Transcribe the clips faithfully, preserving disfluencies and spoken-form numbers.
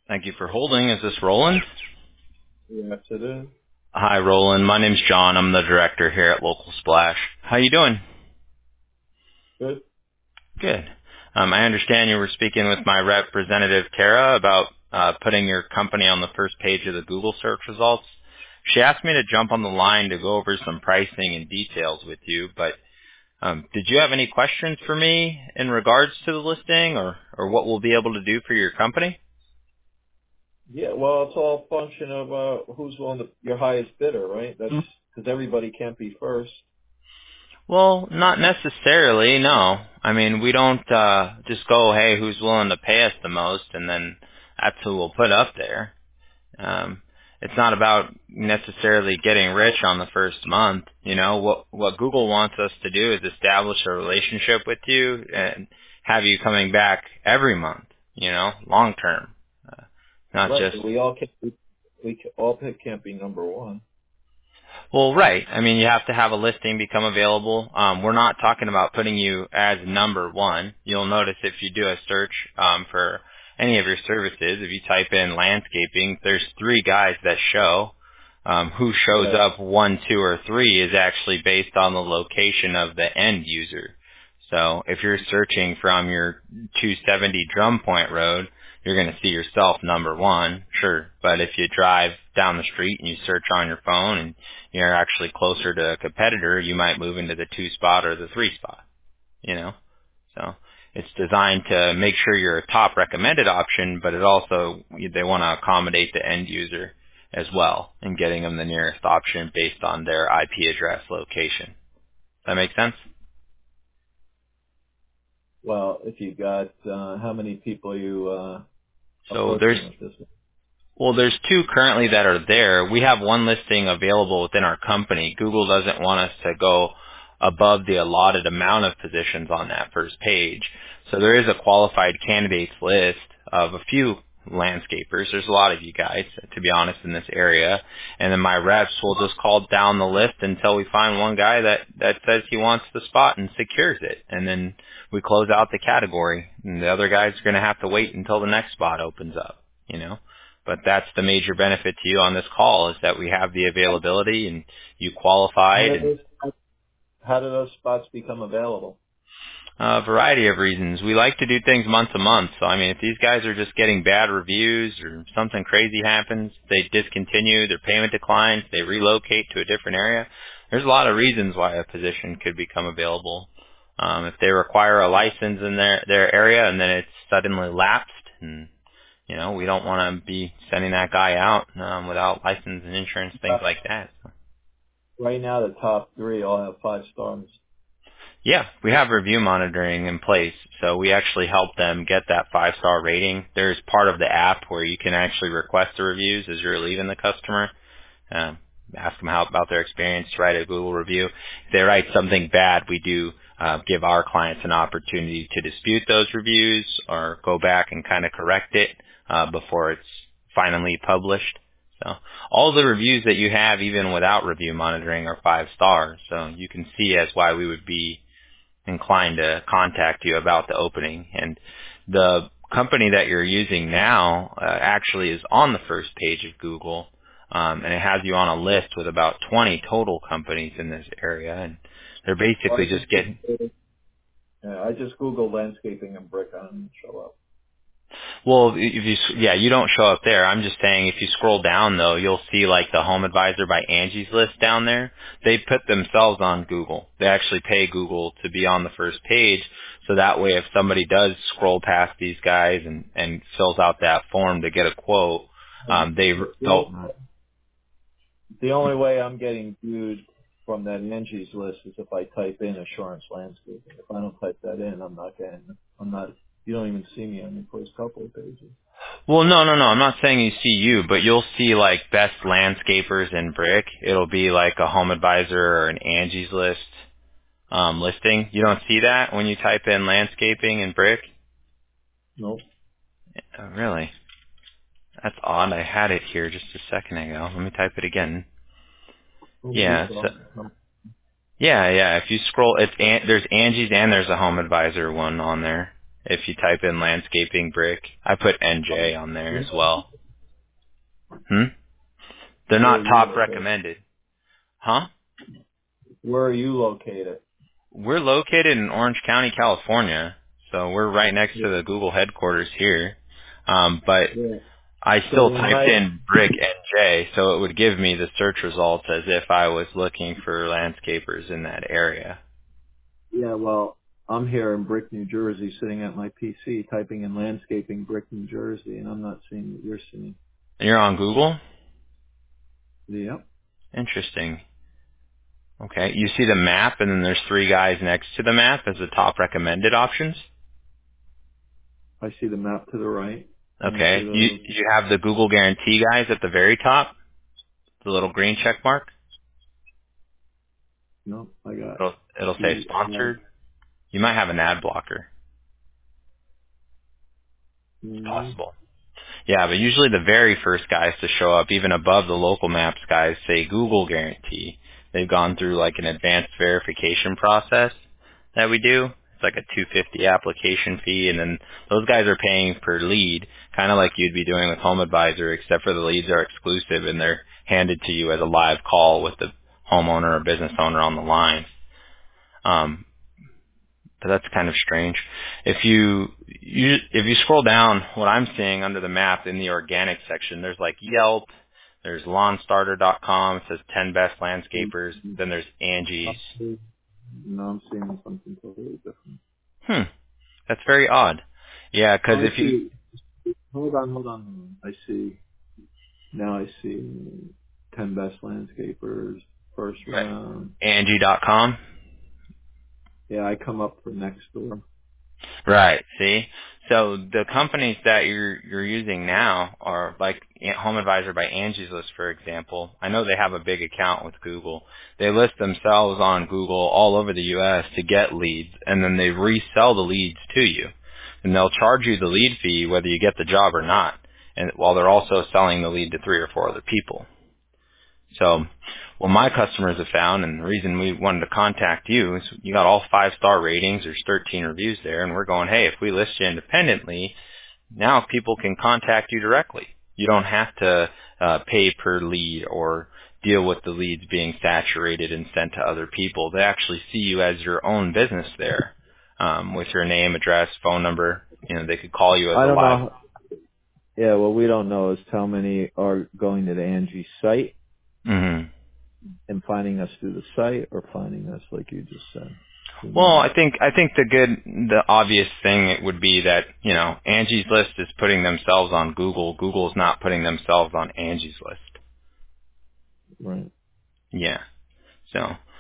Thank you for holding. Is this Roland? Yes, it is. Hi, Roland. My name's John. I'm the director here at Local Splash. How you doing? Good. Good. Um, I understand you were speaking with my representative, Tara, about uh, putting your company on the first page of the Google search results. She asked me to jump on the line to go over some pricing and details with you, but um, did you have any questions for me in regards to the listing or, or what we'll be able to do for your company? Yeah, well, it's all a function of uh, who's willing to, your highest bidder, right? That's because everybody can't be first. Well, not necessarily, no. I mean, we don't uh just go, hey, who's willing to pay us the most, and then that's who we'll put up there. Um, it's not about necessarily getting rich on the first month. You know, what what Google wants us to do is establish a relationship with you and have you coming back every month. You know, long term, uh, not Right, just. but we all can't. We, we ca- all pick- can't be number one. Well, right. I mean, you have to have a listing become available. Um, we're not talking about putting you as number one. You'll notice if you do a search um, for any of your services, if you type in landscaping, there's three guys that show. Um, who shows Right. up one, two, or three is actually based on the location of the end user. So if you're searching from your two seventy Drum Point Road, you're going to see yourself number one, sure. But if you drive down the street and you search on your phone and you're actually closer to a competitor, you might move into the two spot or the three spot, you know? So it's designed to make sure you're a top recommended option, but it also, they want to accommodate the end user as well and getting them the nearest option based on their I P address location. Does that make sense? Well, if you got uh, how many people you uh, So there's approaching with this? Well, there's two currently that are there. We have one listing available within our company. Google doesn't want us to go above the allotted amount of positions on that first page. So there is a qualified candidates list of a few landscapers. There's a lot of you guys, to be honest, in this area. And then my reps will just call down the list until we find one guy that, that says he wants the spot and secures it. And then we close out the category. And the other guy's going to have to wait until the next spot opens up, you know. But that's the major benefit to you on this call is that we have the availability and you How qualified did and those How do those spots become available? a variety of reasons. We like to do things month to month. So, I mean, if these guys are just getting bad reviews or something crazy happens, they discontinue, their payment declines, they relocate to a different area, there's a lot of reasons why a position could become available. Um, if they require a license in their, their area and then it's suddenly lapsed and you know, we don't want to be sending that guy out um, without license and insurance, things Uh, like that. right now, the top three all have five stars. Yeah, we have review monitoring in place, so we actually help them get that five-star rating. There's part of the app where you can actually request the reviews as you're leaving the customer. Um, ask them how about their experience, write a Google review. If they write something bad, we do uh, give our clients an opportunity to dispute those reviews or go back and kind of correct it uh, before it's finally published. So all the reviews that you have, even without review monitoring, are five stars. So you can see as why we would be inclined to contact you about the opening. And the company that you're using now uh, actually is on the first page of Google, um, and it has you on a list with about twenty total companies in this area, and they're Well, I basically just just getting. yeah, I just Googled landscaping and brick on and show up. Well, if you yeah, you don't show up there. I'm just saying if you scroll down though, you'll see like the Home Advisor by Angie's List down there. They put themselves on Google. They actually pay Google to be on the first page, so that way if somebody does scroll past these guys and and fills out that form to get a quote, um, they The only, they'll. the only way I'm getting viewed from that Angie's list is if I type in assurance landscaping. If I don't type that in, I'm not getting. I'm not. You don't even see me on the first couple of pages. Well, no, no, no. I'm not saying you see you, but you'll see like best landscapers in brick. It'll be like a Home Advisor or an Angie's List um, listing. You don't see that when you type in landscaping and brick? Nope. Oh, really? That's odd. I had it here just a second ago. Let me type it again. Home Yeah. So, Depot. Um, yeah, yeah. If you scroll, it's An- there's Angie's and there's a Home Advisor one on there. If you type in landscaping brick, I put N J on there as well. Hmm? They're Where are not you top located? recommended. Huh? Where are you located? We're located in Orange County, California, so we're right next Yeah. to the Google headquarters here. Um, but Yeah. I So still when typed I in brick N J, so it would give me the search results as if I was looking for landscapers in that area. yeah, well, I'm here in Brick, New Jersey, sitting at my P C, typing in landscaping Brick, New Jersey, and I'm not seeing what you're seeing. And you're on Google? Yep. Interesting. Okay. You see the map, and then there's three guys next to the map as the top recommended options? I see the map to the right, and I see Okay. You the you have the Google Guarantee guys at the very top, the little green check mark. no. I got It'll it'll say the uh, sponsored. You might have an ad blocker. It's mm, possible. Yeah, but usually the very first guys to show up, even above the local maps guys, say Google Guarantee. They've gone through like an advanced verification process that we do. It's like a two hundred fifty dollars application fee, and then those guys are paying per lead, kind of like you'd be doing with Home Advisor, except for the leads are exclusive and they're handed to you as a live call with the homeowner or business owner on the line. Um, but that's kind of strange. If you, you if you scroll down, what I'm seeing under the map in the organic section, there's like Yelp, there's lawn starter dot com, it says ten best landscapers, then there's Angie's. no, I'm seeing something totally different. Hmm, that's very odd. Yeah, because Oh, I if you see. Hold on, hold on. hold on. I see. Now I see ten best landscapers, first right, round. Angie dot com. Yeah, I come up for next door. Right. See, so the companies that you're you're using now are like Home Advisor by Angie's List, for example. I know they have a big account with Google. They list themselves on Google all over the U S to get leads, and then they resell the leads to you, and they'll charge you the lead fee whether you get the job or not. And while they're also selling the lead to three or four other people. So what my customers have found, and the reason we wanted to contact you, is you got all five-star ratings. There's thirteen reviews there, and we're going, hey, if we list you independently, now people can contact you directly. You don't have to uh, pay per lead or deal with the leads being saturated and sent to other people. They actually see you as your own business there, um, with your name, address, phone number. You know, they could call you as I a don't live. know. Yeah, what we don't know is how many are going to the Angie site Mhm. and finding us through the site or finding us like you just said. Who Well, knows? I think I think the good, the obvious thing would be that you know Angie's List is putting themselves on Google. Google's not putting themselves on Angie's List. Right. Yeah. So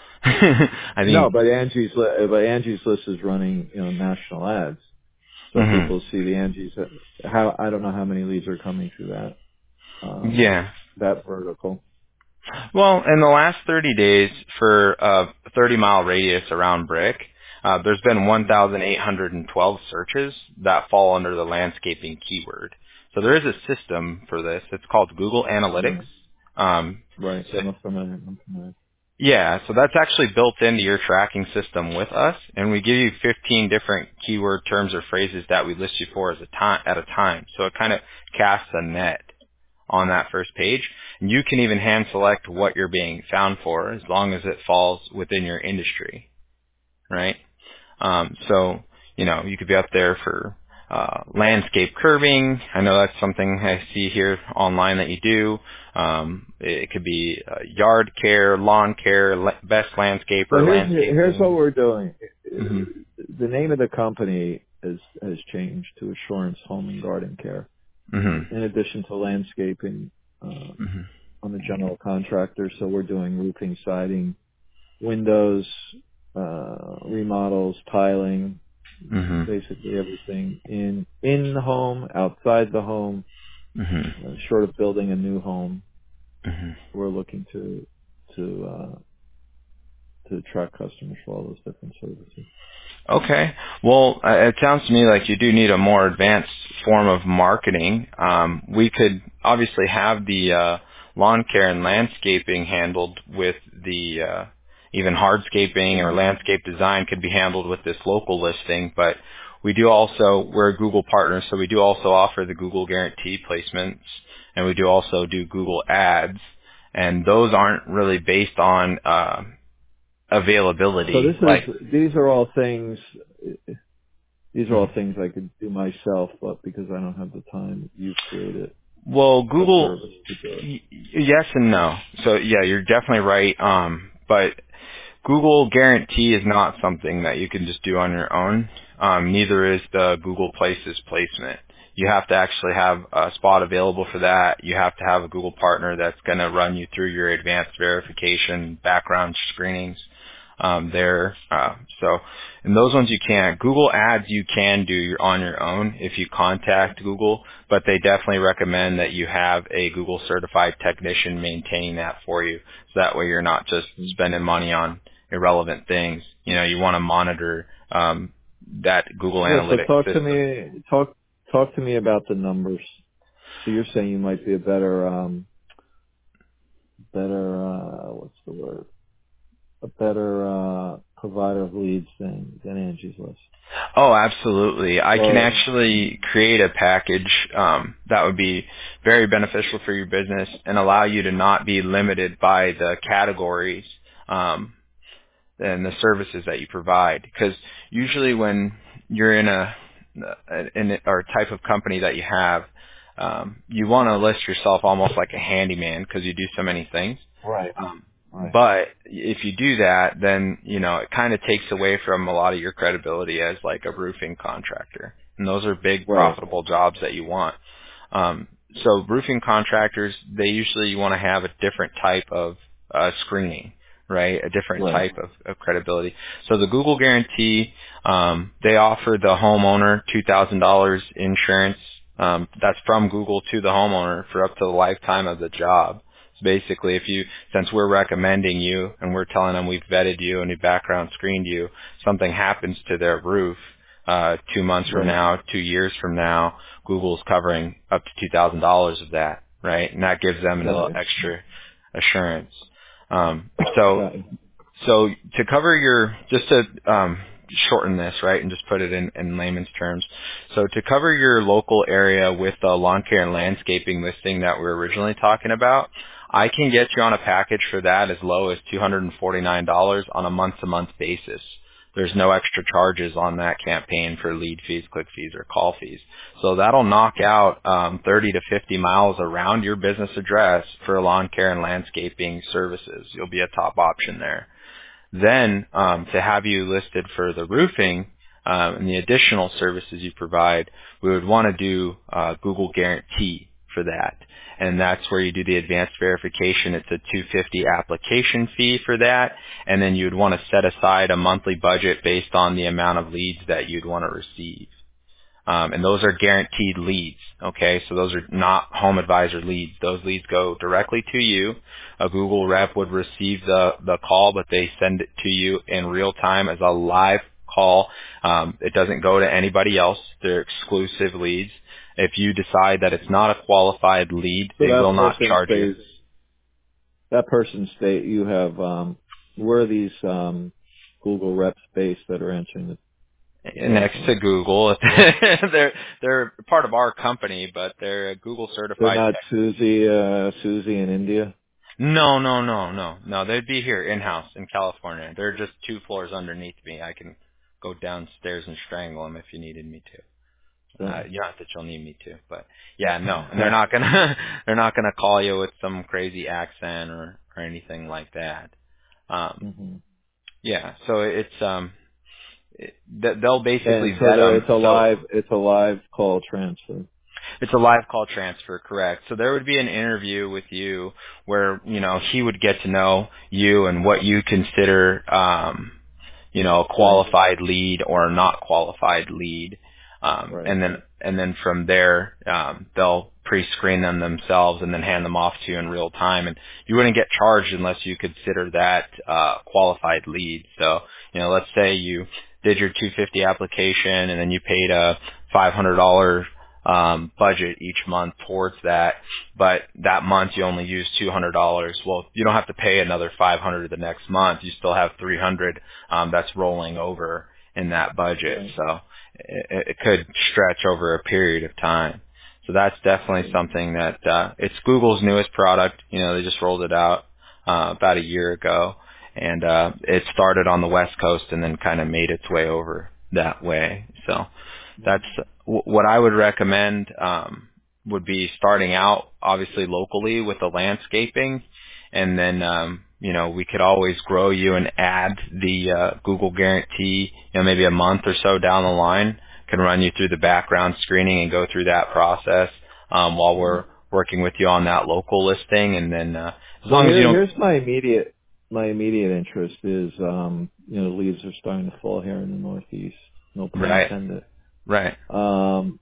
I No, think. but Angie's li- but Angie's List is running, you know, national ads, so Hmm. people see the Angie's. How I don't know how many leads are coming through that um, Yeah. that vertical. Well, in the last thirty days, for a thirty mile radius around Brick, uh, there's been one thousand eight hundred twelve searches that fall under the landscaping keyword. So there is a system for this. It's called Google Analytics. Right. Um, Right. so I'm familiar. I'm familiar. Yeah, so that's actually built into your tracking system with us, and we give you fifteen different keyword terms or phrases that we list you for as a time, at a time. So it kind of casts a net on that first page. And you can even hand select what you're being found for as long as it falls within your industry, right? Um, so, you know, you could be up there for uh, landscape curbing. I know that's something I see here online that you do. Um, it could be uh, yard care, lawn care, la- best So landscaper, here's here's what landscaping. we're doing. Hmm. The name of the company is has changed to Assurance Home and Garden Care. Hmm. In addition to landscaping, um, Hmm. I'm a general contractor, so we're doing roofing, siding, windows, uh, remodels, tiling, Hmm. basically everything in in the home, outside the home. Hmm. Uh, short of building a new home, Hmm. we're looking to to uh, to attract customers for all those different services. Okay. Well, uh, it sounds to me like you do need a more advanced form of marketing. Um, we could obviously have the uh, lawn care and landscaping handled with the uh, even hardscaping or landscape design could be handled with this local listing, but we do also, we're a Google partner, so we do also offer the Google Guarantee placements, and we do also do Google Ads, and those aren't really based on uh, availability. So this like, is these are all things. These are all things I could do myself, but because I don't have the time, you've created well, a Google, service to do it. y- yes and no. So yeah, you're definitely right. Um, but Google Guarantee is not something that you can just do on your own. Um, neither is the Google Places placement. You have to actually have a spot available for that. You have to have a Google partner that's going to run you through your advanced verification, background screenings um, there. Uh, so, and those ones you can't. Google Ads you can do on your own if you contact Google, but they definitely recommend that you have a Google certified technician maintaining that for you. So that way you're not just spending money on irrelevant things. You know, you want to monitor um, that Google Yeah. So Analytics talk to system. me. Talk talk to me about the numbers. So you're saying you might be a better um, better uh, what's the word? A better uh, provider of leads than than Angie's List. Oh, absolutely. I can Or actually create a package um, that would be very beneficial for your business and allow you to not be limited by the categories um, and the services that you provide. Because usually when you're in a in a, or type of company that you have, um, you want to list yourself almost like a handyman because you do so many things. right, Um, right, but if you do that, then, you know, it kind of takes away from a lot of your credibility as like a roofing contractor. And those are big right, profitable jobs that you want. Um, so roofing contractors, they usually want to have a different type of uh, screening, right? A different right, type of, of credibility. So the Google Guarantee, um, they offer the homeowner two thousand dollars insurance. Um, that's from Google to the homeowner for up to the lifetime of the job. So basically, if you, since we're recommending you and we're telling them we've vetted you and we background screened you, something happens to their roof uh, two months from right. now, two years from now, Google's covering up to two thousand dollars of that, right? And that gives them a Got little it. extra assurance. Um, so, Got it. so to cover your, just to um, shorten this, right, and just put it in, in layman's terms. So to cover your local area with the lawn care and landscaping listing that we were originally talking about, I can get you on a package for that as low as two hundred forty-nine dollars on a month-to-month basis. There's no extra charges on that campaign for lead fees, click fees, or call fees. So that'll knock out um, thirty to fifty miles around your business address for lawn care and landscaping services. You'll be a top option there. Then um, to have you listed for the roofing um, and the additional services you provide, we would want to do uh, Google Guarantee for that. And that's where you do the advanced verification. It's a two hundred fifty dollars application fee for that. And then you'd want to set aside a monthly budget based on the amount of leads that you'd want to receive. Um, and those are guaranteed leads. Okay, so those are not home advisor leads. Those leads go directly to you. A Google rep would receive the the call, but they send it to you in real time as a live call. Um, it doesn't go to anybody else. They're exclusive leads. If you decide that it's not a qualified lead, So they will that not person charge you. stays. That person state you have. Um, where are these um, Google reps based that are answering the, the Next telephone? to Google, they're they're part of our company, but they're a Google They're certified. not Susie. Uh, Susie in India. No, no, no, no, no. They'd be here in-house in California. They're just two floors underneath me. I can go downstairs and strangle them if you needed me to. Uh, So. not that you'll need me to, but yeah, no. And they're not gonna, they're not gonna call you with some crazy accent or or anything like that. Um, hmm yeah. So it's um, it, th- they'll And basically so vet there, them. it's a So live. It's a live call transfer. it's a live call transfer, correct. So there would be an interview with you where, you know, he would get to know you and what you consider, um, you know, a Right. qualified lead or a not qualified lead. Um, Right. and then, and then from there, um, they'll pre-screen them themselves and then hand them off to you in real time. And you wouldn't get charged unless you consider that, uh, qualified lead. So, you know, let's say you did your two hundred fifty application and then you paid a five hundred dollars um, budget each month towards that, but that month you only use two hundred dollars. Well, you don't have to pay another five hundred dollars the next month. You still have three hundred dollars um, that's rolling over, in that budget. Right. So it, it could stretch over a period of time. So that's definitely Right. something that uh, it's Google's newest product. You know, they just rolled it out uh, about a year ago, and uh, it started on the West Coast and then kind of made its way over that way. So that's w- what I would recommend. Um, would be starting out obviously locally with the landscaping, and then um, you know we could always grow you and add the uh, Google guarantee. You know, maybe a month or so down the line, can run you through the background screening and go through that process um, while Mhm. we're working with you on that local listing, and then uh, as Well, long as you here, don't. here's my immediate, my immediate interest is, um, you know, leaves are starting to fall here in the Northeast. No pun Right, intended. right. Um,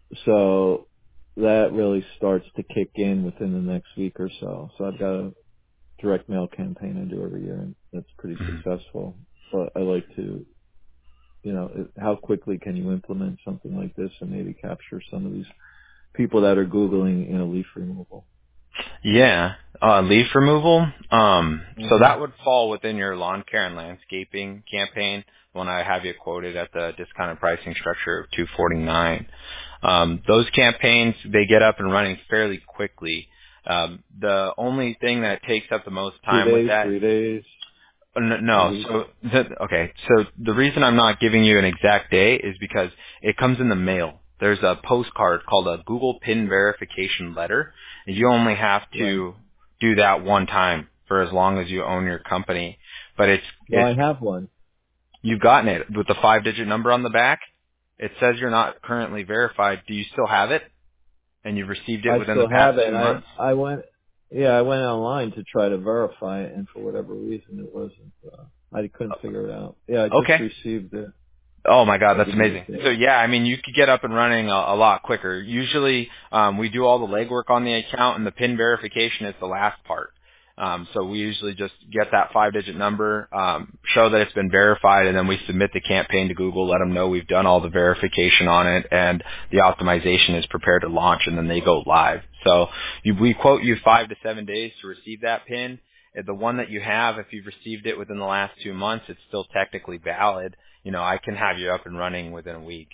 so that really starts to kick in within the next week or so. So I've got a direct mail campaign I do every year, and that's pretty Mhm. successful. But I like to, you know, it- how quickly can you implement something like this and maybe capture some of these people that are Googling, you know, leaf removal? Yeah. Uh, leaf removal. Um, so hmm that would fall within your lawn care and landscaping campaign when I have you quoted at the discounted pricing structure of two forty-nine. Um, those campaigns, they get up and running fairly quickly. Um, the only thing that takes up the most Two time with days, that. three days, Uh, n- a No. week. So the, okay. So the reason I'm not giving you an exact day is because it comes in the mail. There's a postcard called a Google Pin Verification Letter, and you only have Right. to do that one time for as long as you own your company. But it's Well, it's I have one. you've gotten it with the five-digit number on the back. It says you're not currently verified. Do you still have it? And you've received it I within the still have past it. two And I months? I went, yeah, I went online to try to verify it, and for whatever reason, it wasn't. Uh, I couldn't figure it out. Yeah, I just Okay. received it. Oh my God, I'll that's give you the amazing. So date. yeah, I mean, you could get up and running a, a lot quicker. Usually, um, we do all the legwork on the account, and the PIN verification is the last part. Um, so we usually just get that five-digit number, um, show that it's been verified, and then we submit the campaign to Google, let them know we've done all the verification on it, and the optimization is prepared to launch, and then they go live. So you, we quote you five to seven days to receive that PIN. Uh, The one that you have, if you've received it within the last two months, it's still technically valid. You know, I can have you up and running within a week.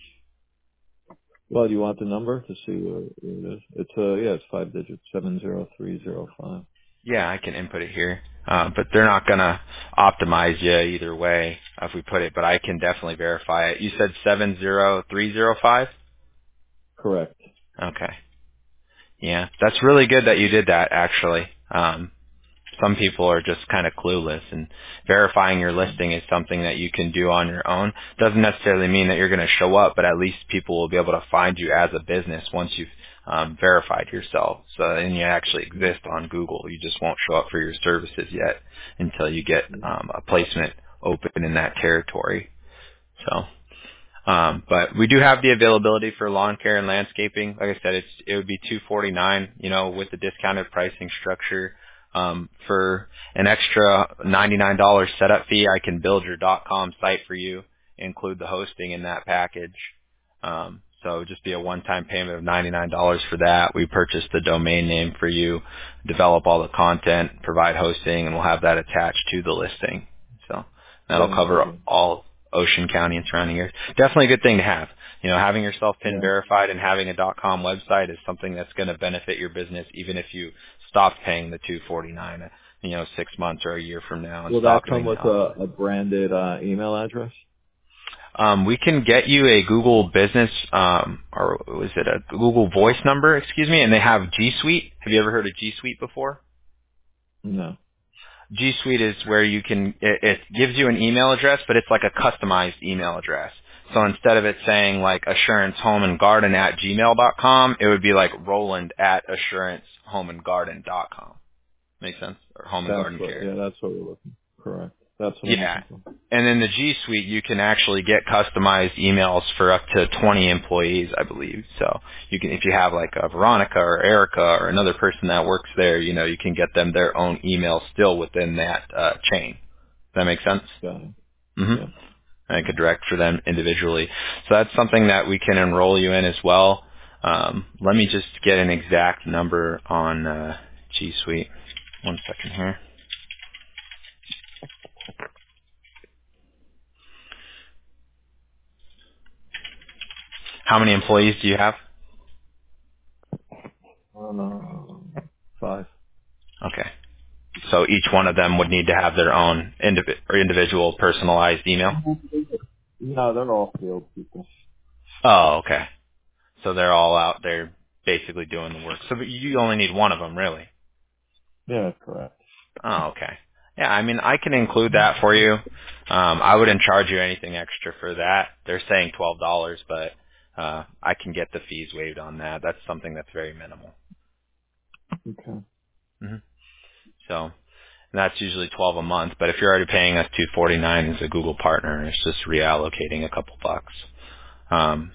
Well, do you want the number to see what it is? It's uh yeah, it's five digits, seven zero three zero five. Yeah, I can input it here. Uh, but they're not going to optimize you either way if we put it, but I can definitely verify it. You said seven zero three zero five? Correct. Okay. Yeah, that's really good that you did that, actually. Um, some people are just kind of clueless, and verifying your listing is something that you can do on your own. Doesn't necessarily mean that you're going to show up, but at least people will be able to find you as a business once you've um, verified yourself. So and you actually Yeah. exist on Google. You just won't show up for your services yet until you get Yeah. um, a placement open in that territory. So. Um, but we do have the availability for lawn care and landscaping. Like I said, it's it would be two forty nine. You know, with the discounted pricing structure. Um, for an extra ninety nine dollars setup fee, I can build your .com site for you, include the hosting in that package. Um, so it would just be a one time payment of ninety nine dollars for that. We purchase the domain name for you, develop all the content, provide hosting, and we'll have that attached to the listing. So that'll Very cover good. all Ocean County and surrounding areas. Definitely a good thing to have. You know, having yourself PIN Yeah. verified and having a .com website is something that's going to benefit your business, even if you stopped paying the two forty-nine, you know, six months or a year from now and Will stop that come doing the with outbound. a, a branded uh, email address? Um, we can get you a Google Business, um, or was it a Google Voice number? Excuse me, and they have G Suite. Have you ever heard of G Suite before? No. G Suite is where you can, it, it gives you an email address, but it's like a customized email address. So instead of it saying like assurance home and garden at gmail dot com, it would be like Roland at assurance home and garden dot com. Make sense? Or home and That's garden what. care. Yeah, that's what we're looking. Correct. That's what I'm Yeah. looking for. And in the G Suite, you can actually get customized emails for up to twenty employees, I believe. So you can, if you have like a Veronica or Erica or another person that works there, you know, you can get them their own email still within that uh, chain. Does that make sense? Got it. Mm-hmm. Yeah. And I could direct for them individually. So that's something that we can enroll you in as well. Um, let me just get an exact number on uh, G Suite. One second here. How many employees do you have? Um, five. Okay. So each one of them would need to have their own indiv- or individual personalized email? No, they're all field people. Oh, okay. So they're all out there basically doing the work. So you only need one of them, really? Yeah, correct. Oh, okay. Yeah, I mean, I can include that for you. Um, I wouldn't charge you anything extra for that. They're saying twelve dollars, but uh, I can get the fees waived on that. That's something that's very minimal. Okay. hmm So and that's usually twelve a month. But if you're already paying us two forty-nine as a Google partner, it's just reallocating a couple bucks. Um,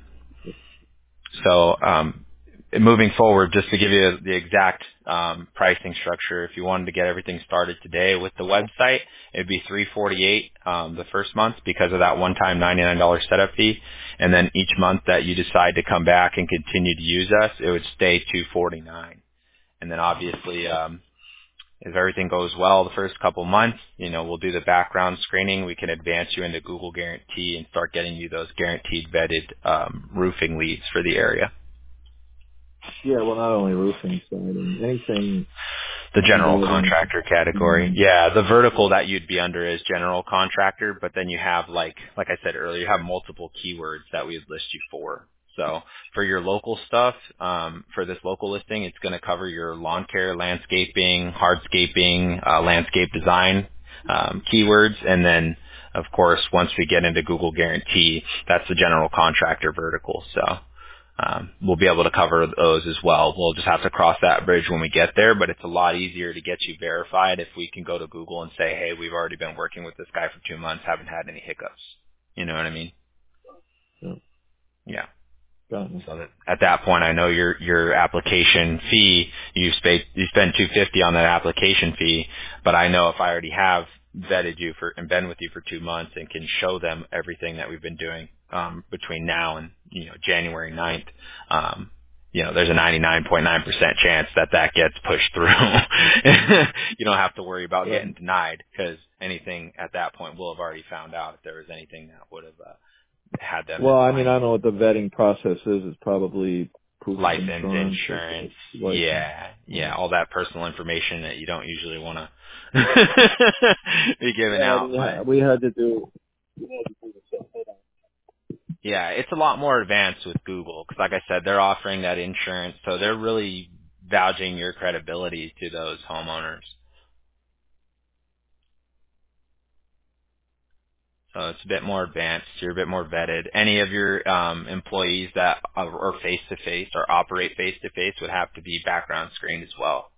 So um, moving forward, just to give you the exact um, pricing structure, if you wanted to get everything started today with the website, it'd be three forty-eight um, the first month because of that one-time ninety-nine dollars setup fee, and then each month that you decide to come back and continue to use us, it would stay two forty-nine. And then obviously, um, if everything goes well the first couple months, you know, we'll do the background screening. We can advance you into Google Guarantee and start getting you those guaranteed vetted um, roofing leads for the area. Yeah, well, not only roofing side, anything The general involving. contractor category. Um, Yeah, the vertical that you'd be under is general contractor, but then you have like, like I said earlier, you have multiple keywords that we'd list you for. So for your local stuff, um, for this local listing, it's going to cover your lawn care, landscaping, hardscaping, uh, landscape design um, keywords, and then of course once we get into Google Guarantee, that's the general contractor vertical. So. Um, we'll be able to cover those as well. We'll just have to cross that bridge when we get there, but it's a lot easier to get you verified if we can go to Google and say, hey, we've already been working with this guy for two months, haven't had any hiccups. You know what I mean? yeah, Yeah. got it. So that at that point, I know your your application fee, you spend you spend two fifty on that application fee, but I know if I already have vetted you for and been with you for two months and can show them everything that we've been doing um, between now and you know January ninth, um, you know there's a ninety-nine point nine percent chance that that gets pushed through. You don't have to worry about Right. getting denied because anything at that point we'll have already found out if there was anything that would have uh, had them Well, I mean, I decline don't know what the vetting process is. It's probably proof of license, insurance or insurance, license. yeah, Yeah. yeah, all that personal information that you don't usually want to be giving Yeah, out. we But had, we had to do. yeah, it's a lot more advanced with Google because, like I said, they're offering that insurance, so they're really vouching your credibility to those homeowners. So it's a bit more advanced. You're a bit more vetted. Any of your um, employees that are face to face or operate face to face would have to be background screened as well.